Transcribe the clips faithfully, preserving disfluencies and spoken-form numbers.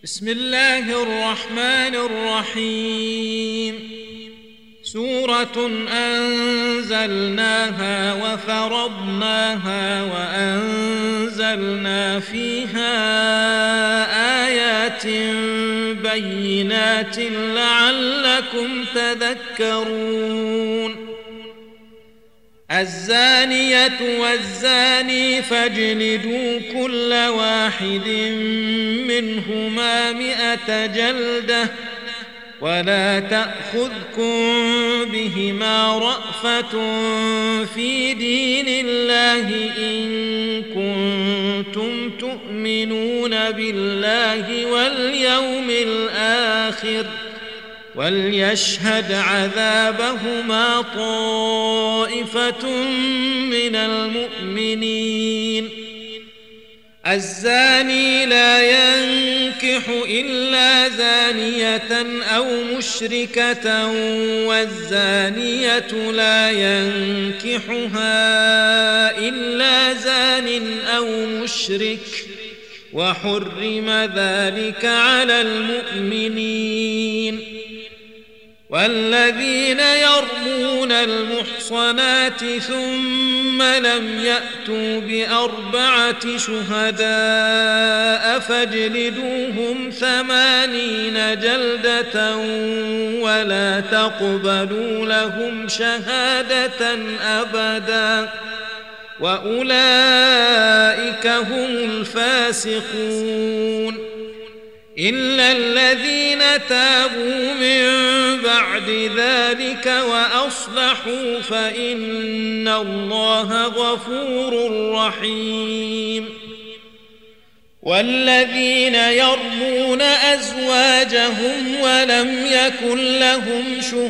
بسم الله الرحمن الرحيم. سورة أنزلناها وفرضناها وأنزلنا فيها آيات بينات لعلكم تذكرون. الزانية والزاني فاجلدوا كل واحد منهما مئة جلدة ولا تأخذكم بهما رأفة في دين الله إن كنتم تؤمنون بالله واليوم الآخر وليشهد عذابهما طائفة من المؤمنين. الزاني لا ينكح إلا زانية أو مشركة والزانية لا ينكحها إلا زان أو مشرك وحرم ذلك على المؤمنين. والذين يرمون المحصنات ثم لم يأتوا بأربعة شهداء فاجلدوهم ثمانين جلدة ولا تقبلوا لهم شهادة أبدا وأولئك هم الفاسقون. إلا الذين تابوا من بعد ذلك وأصلحوا فإن الله غفور رحيم. والذين يرمون أزواجهم ولم يكن لهم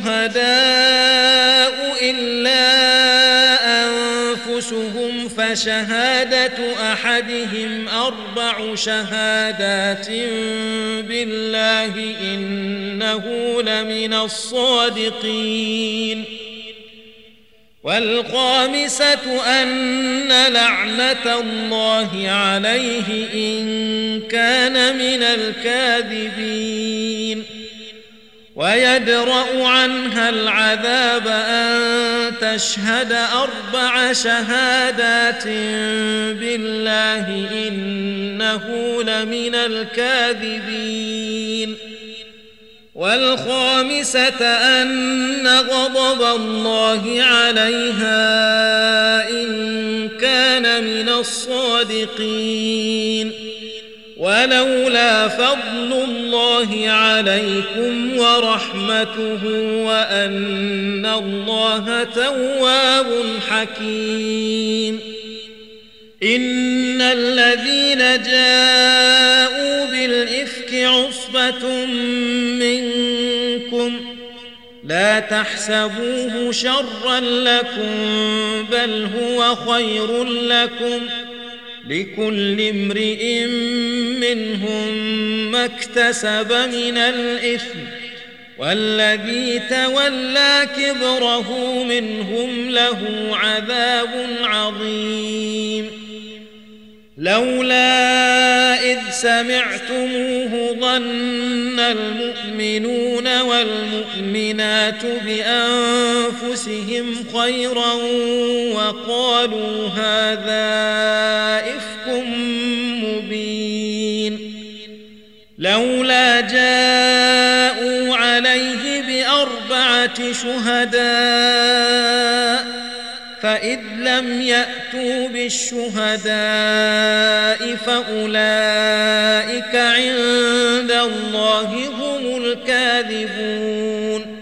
شهداء إلا أنفسهم فشهادة أحدهم أربع شهادات بالله إنه لمن الصادقين. والخامسة أن لعنة الله عليه إن كان من الكاذبين. ويدرأ عنها العذاب أن تشهد أربع شهادات بالله إنه لمن الكاذبين. والخامسة أن غضب الله عليها إن كان من الصادقين. ولولا فضل الله عليكم ورحمته وأن الله تواب حكيم. إن الذين جاءوا بالإفك عصبة منكم لا تحسبوه شرا لكم بل هو خير لكم لكل امرئ منهم ما اكتسب من الإثم والذي تولى كبره منهم له عذاب عظيم. لولا إذ سمعتموه ظن المؤمنون والمؤمنات بأنفسهم خيرا وقالوا هذا إفك مبين. لولا جاءوا عليه بأربعة شهداء فإذ لم يأتوا بالشهداء فأولئك عند الله هم الكاذبون.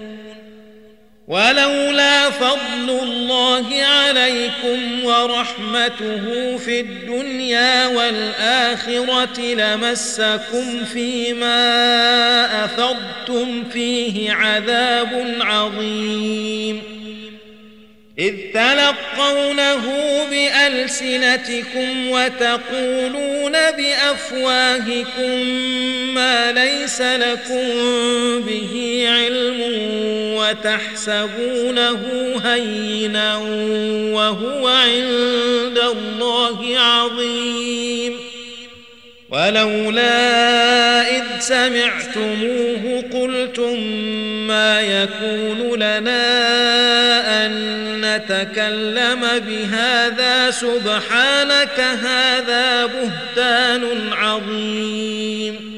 ولولا فضل الله عليكم ورحمته في الدنيا والآخرة لمسكم فيما أفضتم فيه عذاب عظيم. إذ تلقونه بألسنتكم وتقولون بأفواهكم ما ليس لكم به علم وتحسبونه هينا وهو عند الله عظيم. ولولا إذ سمعتموه قلتم ما يكون لنا أن نتكلم بهذا سبحانك هذا بهتان عظيم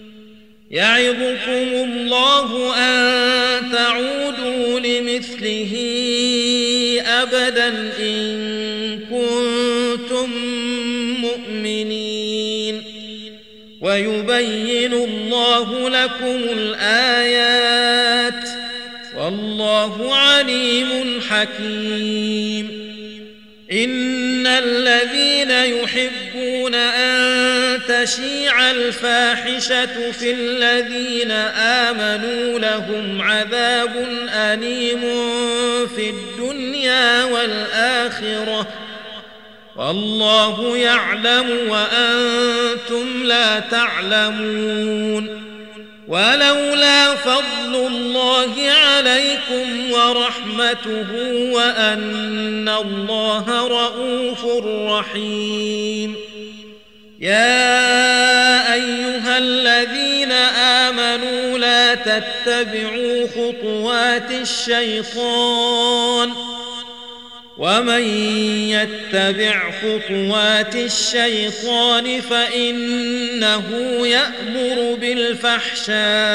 يعظكم الله أن تعودوا لمثله أبدا إن كنتم مؤمنين ويبين الله لكم الآيات والله عليم حكيم إن الذين يحبون أن تشيع الفاحشة في الذين آمنوا لهم عذاب أليم في الدنيا والآخرة والله يعلم وأنتم لا تعلمون ولولا فضل الله عليكم ورحمته وأن الله رؤوف رحيم يا أيها الذين آمنوا لا تتبعوا خطوات الشيطان ومن يتبع خطوات الشيطان فإنه يأمر بالفحشاء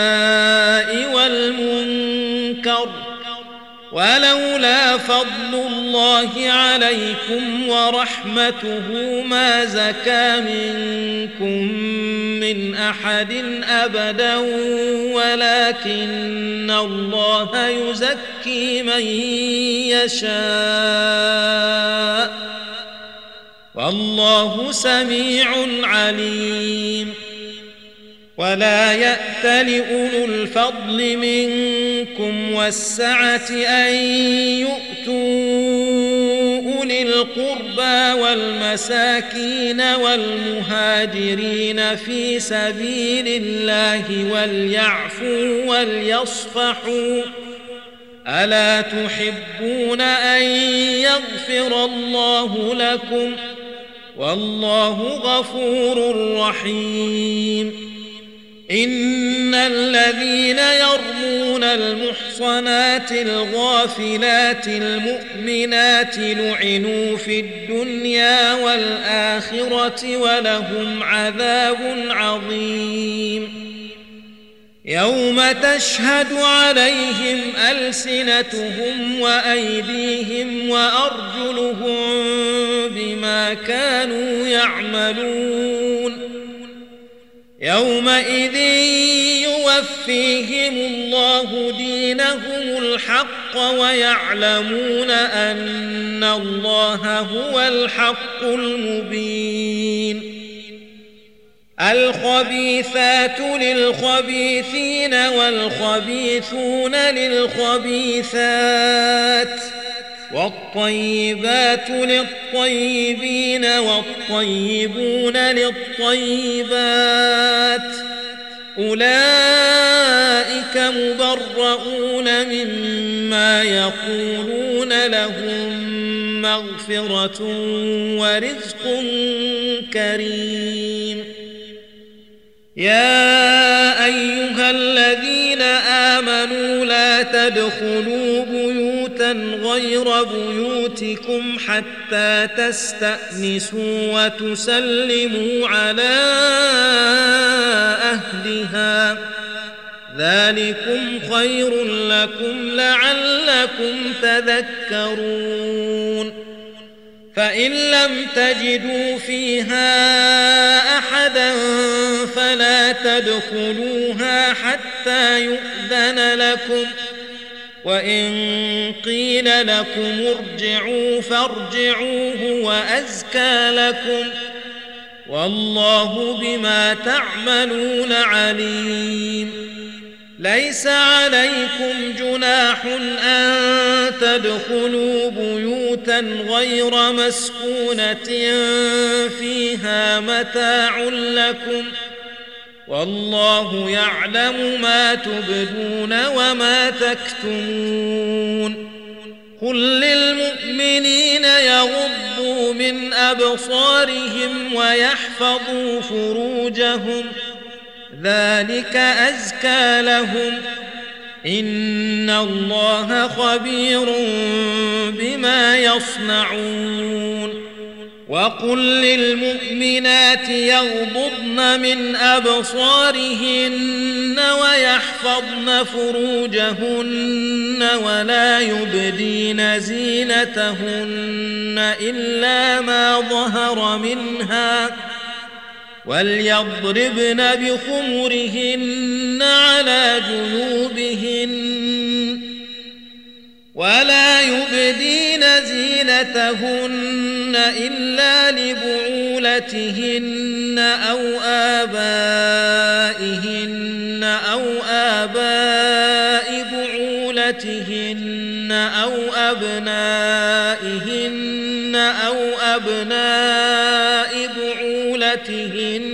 والمنكر ولولا فضل الله عليكم ورحمته ما زكى منكم من أحد أبدا ولكن الله يزكي من يشاء والله سميع عليم ولا يأت لأولو الفضل منكم والسعة أن يؤتوا أولي القربى والمساكين والمهاجرين في سبيل الله وليعفوا وليصفحوا ألا تحبون أن يغفر الله لكم والله غفور رحيم إن الذين يرمون المحصنات الغافلات المؤمنات لعنوا في الدنيا والآخرة ولهم عذاب عظيم يوم تشهد عليهم ألسنتهم وأيديهم وأرجلهم بما كانوا يعملون يومئذ يوفيهم الله دينهم الحق ويعلمون أن الله هو الحق المبين الخبيثات للخبيثين والخبيثون للخبيثات والطيبات للطيبين والطيبون للطيبات أولئك مبرؤون مما يقولون لهم مغفرة ورزق كريم يا أيها الذين آمنوا لا تدخلوا بيوتا غير بيوتكم حتى تستأنسوا وتسلموا على أهلها ذلكم خير لكم لعلكم تذكرون فإن لم تجدوا فيها أحدا فلا تدخلوها حتى يؤذن لكم وإن قيل لكم ارجعوا فارجعوا هو أزكى لكم والله بما تعملون عليم ليس عليكم جناح أن تدخلوا بيوتا غير مسكونة فيها متاع لكم والله يعلم ما تبدون وما تكتمون قل للمؤمنين يغضوا من أبصارهم ويحفظوا فروجهم ذلك أزكى لهم إن الله خبير بما يصنعون وقل للمؤمنات يغضضن من أبصارهن ويحفظن فروجهن ولا يبدين زينتهن إلا ما ظهر منها وليضربن بخمرهن على جيوبهن ولا يبدين زينتهن إلا لبعولتهن أو آبائهن أو آباء بعولتهن أو أبنائهن أو أبناء بعولتهن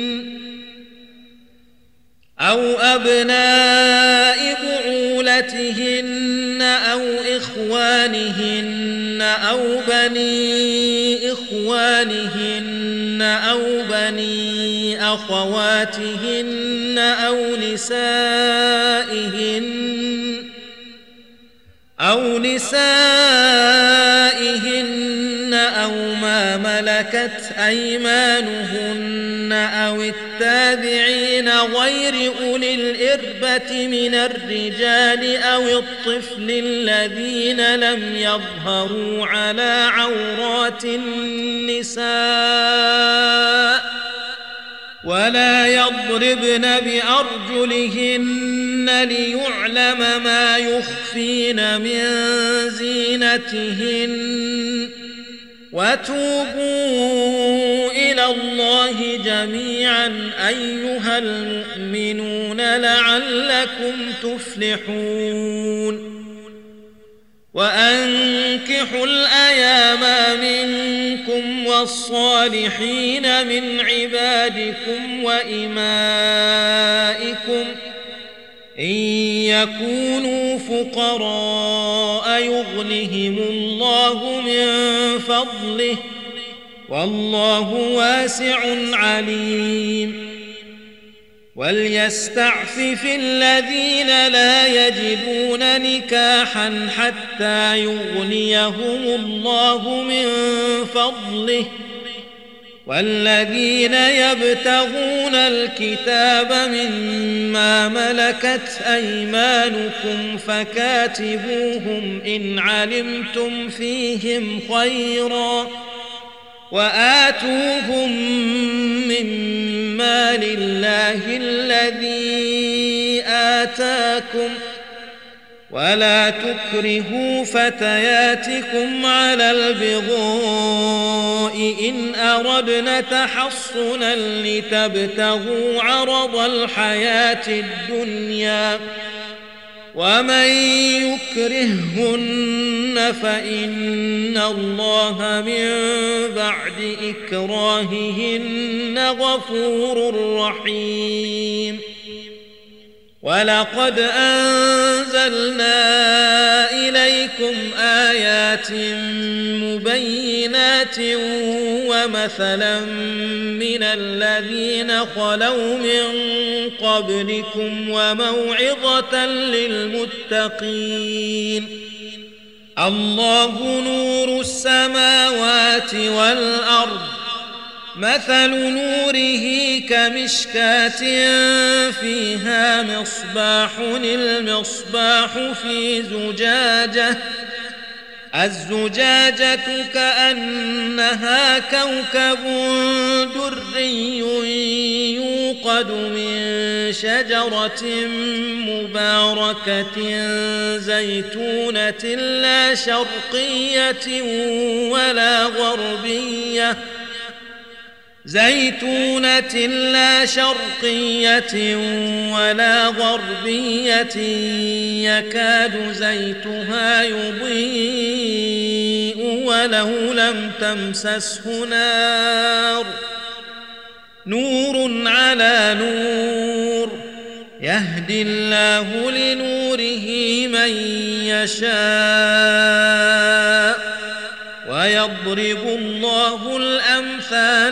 أو أبناء بعولتهن أو إخوانهن أو بني إخوانهن أو بني أخواتهن أو نسائهن أو نسائهن أو ما ملكت أيمانهن أو التابعين غير أولي الإربة من الرجال أو الطفل الذين لم يظهروا على عورات النساء ولا يضربن بأرجلهن ليعلم ما يخفين من زينتهن وتوبوا إلى الله جميعا أيها المؤمنون لعلكم تفلحون وأنكحوا الأيام منكم والصالحين من عبادكم وإمائكم إن يكونوا فقراء يغنهم الله من فضله والله واسع عليم وليستعفف الذين لا يجدون نكاحا حتى يغنيهم الله من فضله والذين يبتغون الكتاب مما ملكت أيمانكم فكاتبوهم إن علمتم فيهم خيرا وآتوهم مما لله الذي آتاكم ولا تكرهوا فتياتكم على البغاء إن أردنا تحصنا لتبتغوا عرض الحياة الدنيا ومن يكرههن فإن الله من بعد إكراههن غفور رحيم ولقد أنزلنا إليكم آيات مبينات ومثلا من الذين خلوا من قبلكم وموعظة للمتقين الله نور السماوات والأرض مثل نوره كمشكاة فيها مصباح المصباح في زجاجة الزجاجة كأنها كوكب دري يوقد من شجرة مباركة زيتونة لا شرقية ولا غربية زيتونة لا شرقية ولا غربية يكاد زيتها يضيء ولو لم تمسسه نار نور على نور يهدي الله لنوره من يشاء ويضرب الله الأمثال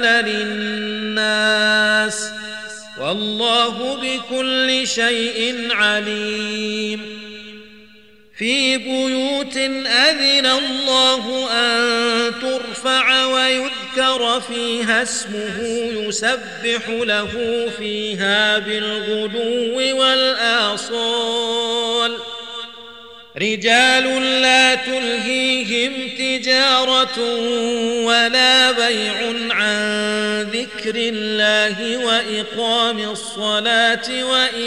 للناس والله بكل شيء عليم في بيوت أذن الله أن ترفع ويذكر فيها اسمه يسبح له فيها بالغدو والآصال رجال لا تلهيهم تجارة ولا بيع عن ذكر الله وإقام الصلاة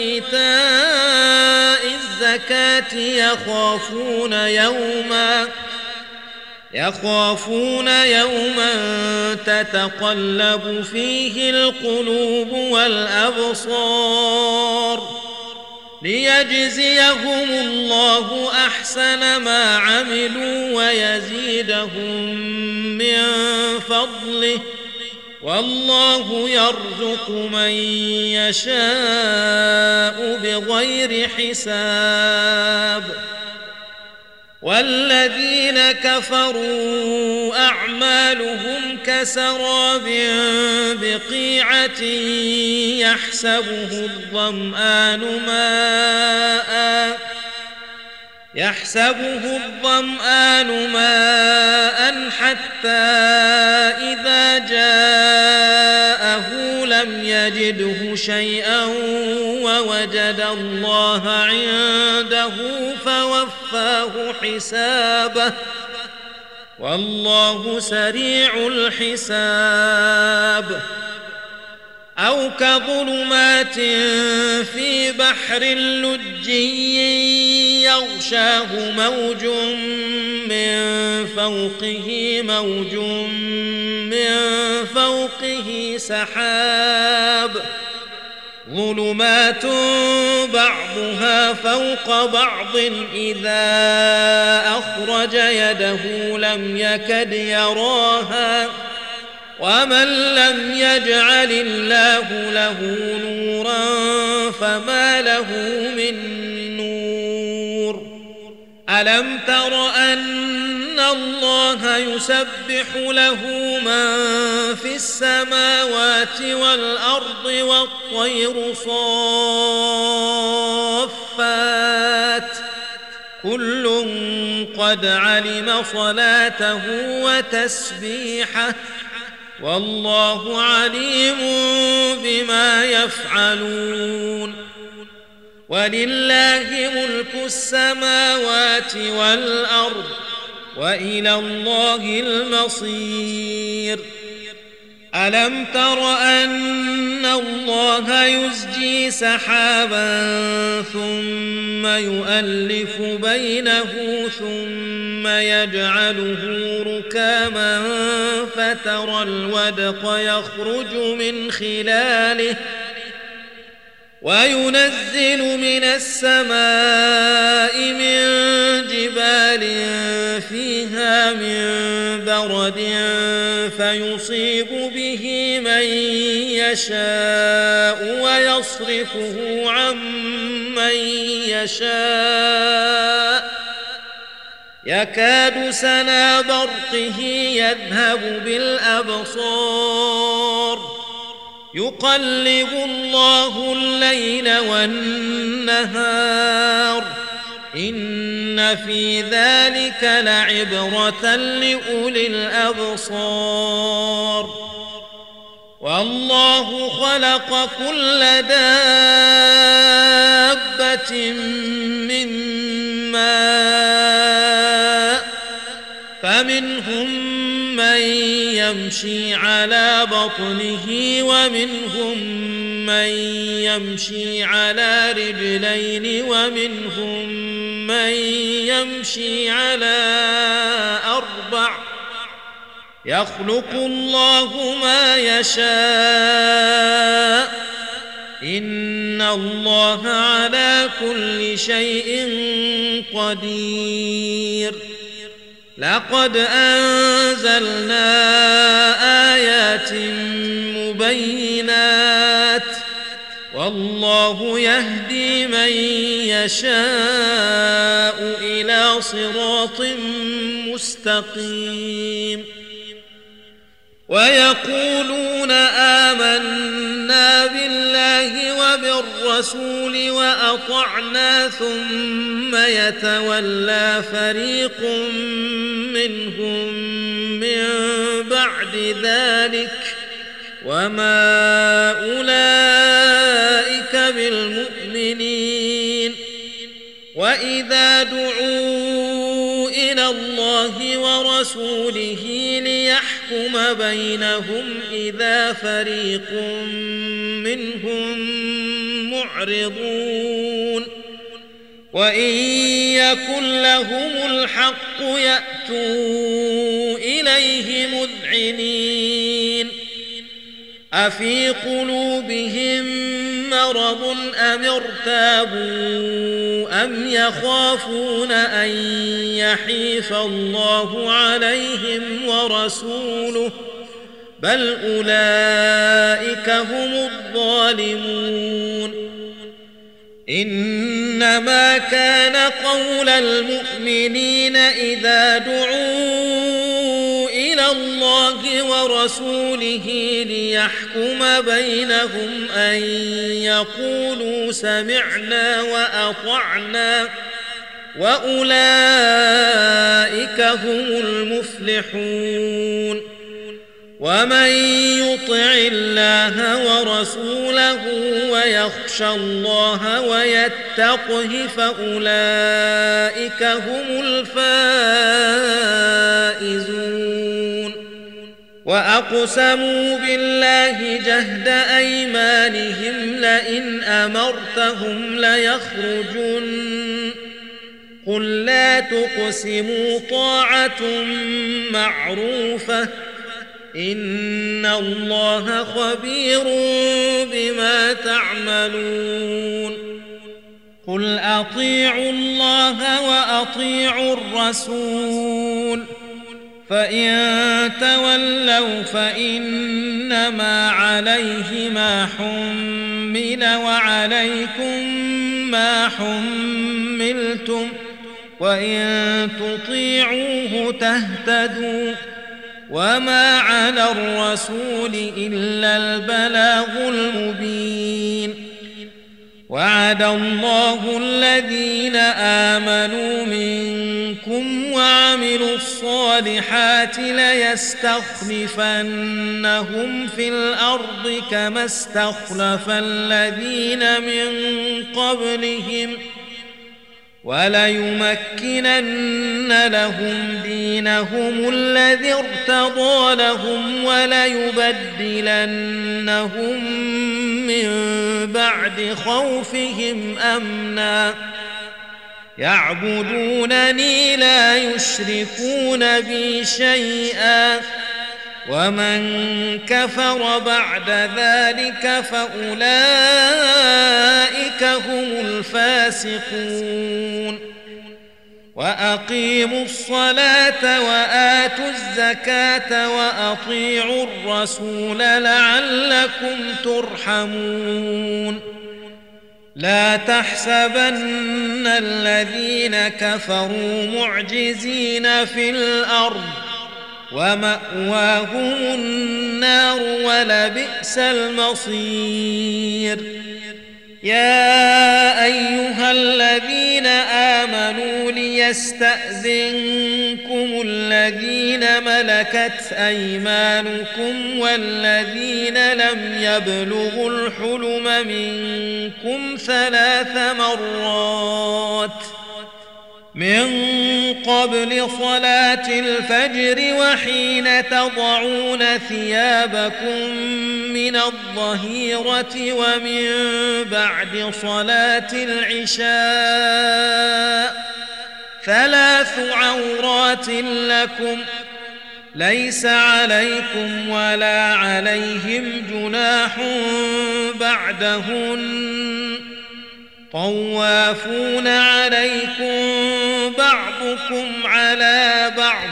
وإيتاء الزكاة يخافون يوما يخافون يوما تتقلب فيه القلوب والأبصار ليجزيهم الله أحسن ما عملوا ويزيدهم من فضله والله يرزق من يشاء بغير حساب والذين كفروا أعمالهم كسراب بقيعة يحسبه الظمآن ماء يحسبه الظمآن ماء حتى إذا جاءه لم يجده شيئا ووجد الله عنده فوفاه حسابه والله سريع الحساب أو كظلمات في بحر لجي يغشاه موج من فوقه موج من فوقه سحاب ظلمات بعضها فوق بعض إذا أخرج يده لم يكد يراها ومن لم يجعل الله له نورا فما له من نور ألم تر أن الله يسبح له من في السماوات والأرض والطير صافات كل قد علم صلاته وتسبيحه والله عليم بما يفعلون ولله ملك السماوات والأرض وإلى الله المصير ألم تر أن الله يزجي سحابا ثم يؤلف بينه ثم يجعله ركاما فترى الودق يخرج من خلاله وينزل من السماء من جبال فيها من برد فيصيب به من يشاء ويصرفه عن من يشاء يكاد سنا برقه يذهب بالأبصار يقلب الله الليل والنهار إن في ذلك لعبرة لأولي الأبصار والله خلق كل دابة من ماء فمنهم من يمشي على بطنه ومنهم من يمشي على رجلين ومنهم من يمشي على أربع يخلق الله ما يشاء إن الله على كل شيء قدير لقد أنزلنا آيات مبينات والله يهدي من يشاء إلى صراط مستقيم ويقولون آمنا بالله وبالرسول وأطعنا ثم يتولى فريق منهم من بعد ذلك وما أولئك بالمؤمنين وإذا دعوا إلى الله ورسوله ليحكم بينهم إذا فريق منهم معرضون وإن يكن لهم الحق يأتوا إليه مذعنين أفي قلوبهم مرض أم ارتابوا أم يخافون أن يحيف الله عليهم ورسوله بل أولئك هم الظالمون إنما كان قول المؤمنين إذا دعوا إلى الله ورسوله ليحكم بينهم أن يقولوا سمعنا وأطعنا وأولئك هم المفلحون ومن يطع الله ورسوله ويخشى الله ويتقه فأولئك هم الفائزون وأقسموا بالله جهد أيمانهم لئن أمرتهم ليخرجن قل لا تقسموا طاعة معروفة إن الله خبير بما تعملون قل أطيعوا الله وأطيعوا الرسول فإن تولوا فإنما عليه ما حمل وعليكم ما حملتم وإن تطيعوه تهتدوا وما على الرسول إلا البلاغ المبين وعد الله الذين آمنوا منكم وعملوا الصالحات ليستخلفنهم في الأرض كما استخلف الذين من قبلهم وليمكنن لهم دينهم الذي ارتضى لهم وليبدلنهم من بعد خوفهم أمنا يعبدونني لا يشركون بي شيئا ومن كفر بعد ذلك فأولئك هم الفاسقون وأقيموا الصلاة وآتوا الزكاة وأطيعوا الرسول لعلكم ترحمون لا تحسبن الذين كفروا معجزين في الأرض ومأواهم النار ولبئس المصير يا أيها الذين آمنوا ليستأذنكم الذين ملكت أيمانكم والذين لم يبلغوا الحلم منكم ثلاث مرات من قبل صلاة الفجر وحين تضعون ثيابكم من الظهيرة ومن بعد صلاة العشاء ثلاث عورات لكم ليس عليكم ولا عليهم جناح بعدهن طوافون عليكم بعضكم على بعض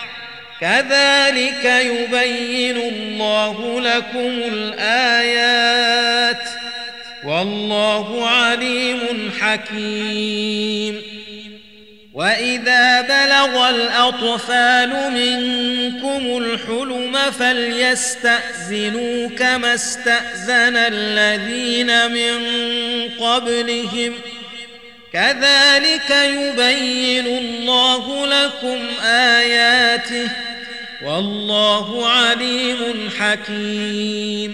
كذلك يبين الله لكم الآيات والله عليم حكيم. وإذا بلغ الأطفال منكم الحلم فليستأذنوا كما استأذن الذين من قبلهم كذلك يبين الله لكم آياته والله عليم حكيم.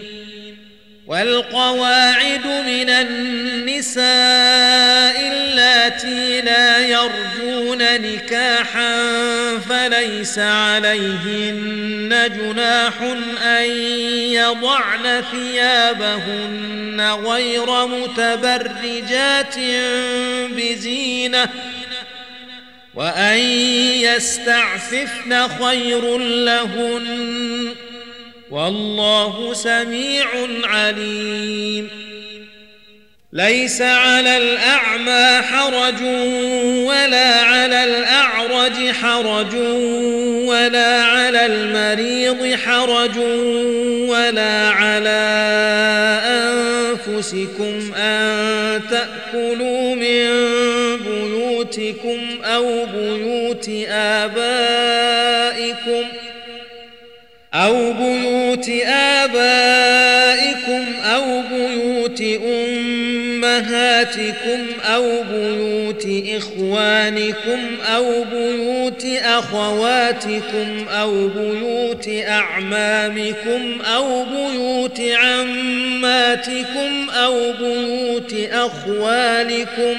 والقواعد من النساء اللاتي لا يرجون نكاحا فليس عليهن جناح أن يضعن ثيابهن غير متبرجات بزينة وأن يستعففن خير لهن والله سميع عليم. ليس على الأعمى حرج ولا على الأعرج حرج ولا على المريض حرج ولا على أنفسكم أن تأكلوا من بيوتكم أو بيوت آبائكم أو بيوت آبائكم أو بيوت أمهاتكم أو بيوت إخوانكم أو بيوت أخواتكم أو بيوت أعمامكم أو بيوت عماتكم أو بيوت أخوالكم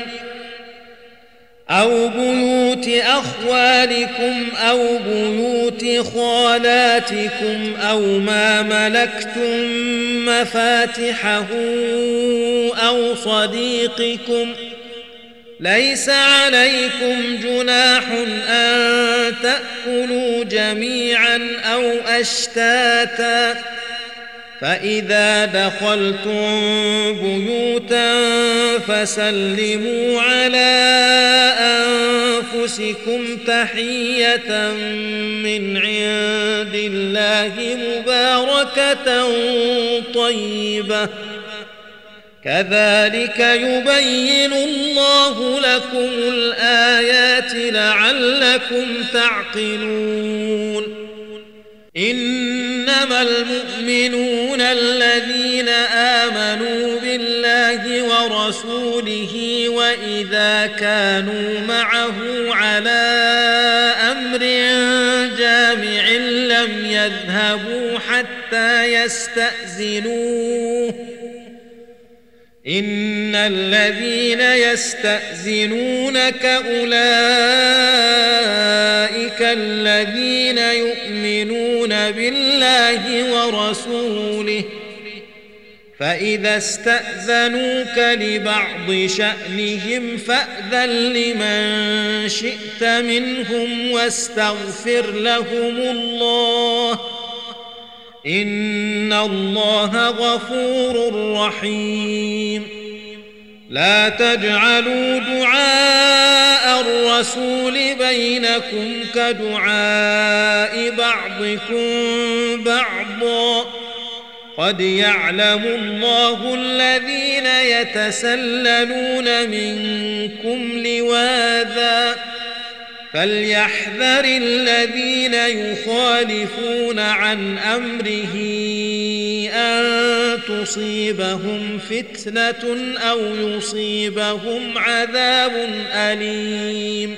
أو بيوت أخوالكم أو بيوت خالاتكم أو ما ملكتم مفاتحه أو صديقكم ليس عليكم جناح أن تأكلوا جميعا أو أشتاتا فإذا دخلتم بيوتا فسلموا على أنفسكم تحية من عند الله مباركة طيبة كذلك يبين الله لكم الآيات لعلكم تعقلون. إنما المؤمنون الذين آمنوا بالله ورسوله وإذا كانوا معه على أمر جامع لم يذهبوا حتى يستأذنوه إن الذين يستأذنونك أولئك الذين يؤمنون بالله ورسوله فإذا استأذنوك لبعض شأنهم فأذن لمن شئت منهم واستغفر لهم الله إن الله غفور رحيم. لا تجعلوا دعاء الرسول بينكم كدعاء بعضكم بعضا قد يعلم الله الذين يتسللون منكم لواذا فليحذر الذين يخالفون عن أمره أن تصيبهم فتنة أو يصيبهم عذاب أليم.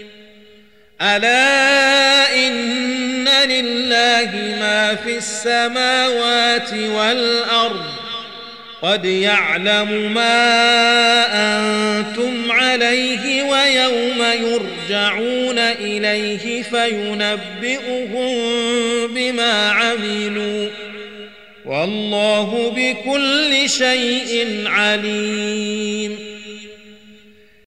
ألا إن لله ما في السماوات والأرض قد يعلم ما أنتم عليه ويوم يرجعون إليه فينبئهم بما عملوا والله بكل شيء عليم.